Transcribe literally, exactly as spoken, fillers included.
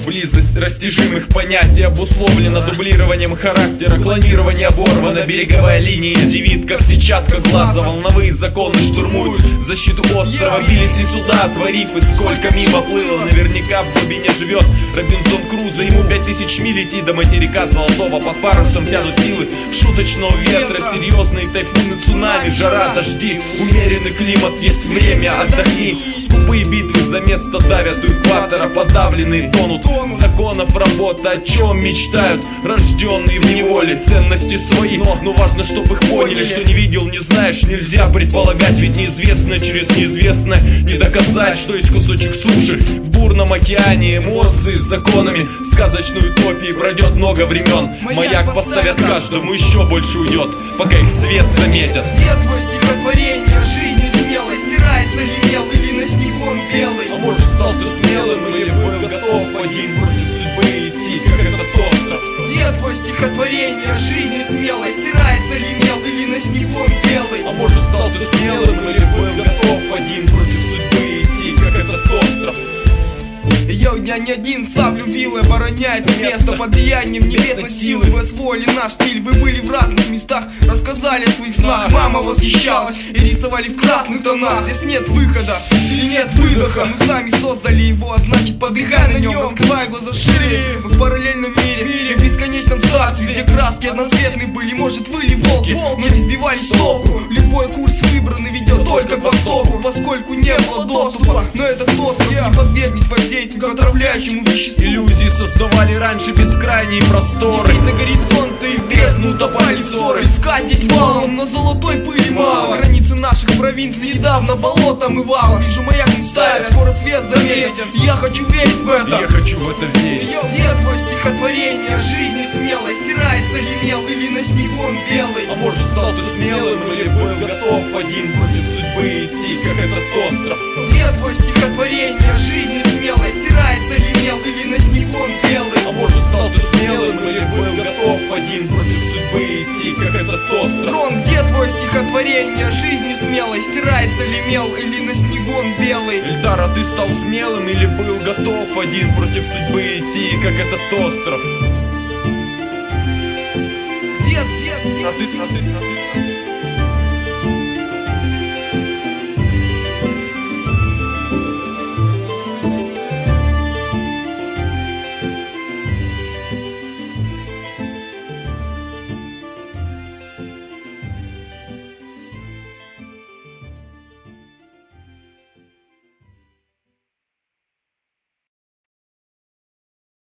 Близость растяжимых понятий обусловлена дублированием характера, клонирование оборвано, береговая линия зевит, как сетчатка глаза. Волновые законы штурмуют защиту острова, бились ли суда, отворив, и сколько мимо плыло. Наверняка в глубине живет Робинзон Крузо, ему пять тысяч миль идти до материка золотого. Под парусом тянут силы шуточного ветра, серьезные тайфуны, цунами, жара, дожди. Умеренный климат, есть время, отдохни. Тупые битвы за место давят у экватора, подавленные тонут. Законов работа, о чем мечтают рожденные в неволе. Ценности свои, но важно, чтоб их поняли. Что не видел, не знаешь, нельзя предполагать. Ведь неизвестное через неизвестное не доказать, что есть кусочек суши в бурном океане эмоций с законами сказочной утопии. Пройдет много времен, маяк поставят каждому, еще больше уйдет, пока их свет заметят. Свет твой стихотворение, жизнь смелой стирается ли мел или ночником белый. А может, стал ты смелым или был готов один против судьбы идти, как этот остров. Свет твой стихотворение, жизнь смелой стирается ли мел или ночником белый. А может, стал ты смелым или был готов один против судьбы идти, как этот остров. Я у дня не один, сам любил и обороняет место под влиянием небесной силы. Вы освоили наш стиль, вы были в разных местах, рассказали о своих снах. Мама восхищалась и рисовали в красных тонах. Здесь нет выхода или нет выдоха, мы сами создали его, а значит подыхай на нем. Раскрывай глаза шире, мы в параллельном мире, мире в бесконечном царстве, где краски одноцветные были. Может, вы ли волки, но не сбивались с толку. Любой курс выбранный ведет только к востоку, поскольку не было доступа на этот остров. Не подвергнись воздействию отравляющему веществу. Иллюзии создавали раньше бескрайние просторы, на горизонты и в бездну утопали ссоры. Искать здесь валом, но золотой пыли мало. Границы наших провинций недавно болото омывало. Вижу, маяк не ставят, скоро свет заметен. Я хочу верить в это, я хочу в это верить. Нет твое стихотворение, жизни смелой стирается ли мел или ночником белый. А может, стал ты смелым или был готов один против судьбы идти, как этот остров. Нет твое стихотворение, жизни смелой стирается ли мел или ночником белый. А может, стал ты смелым или был готов один против судьбы идти, как этот остров. Рон, где твое стихотворение, жизни смелой стирается ли мел или ночником белый. Эльдар, а ты стал смелым или был готов один против судьбы идти, как этот остров. Дед, дед, дед, а ты, а ты, а ты, а ты.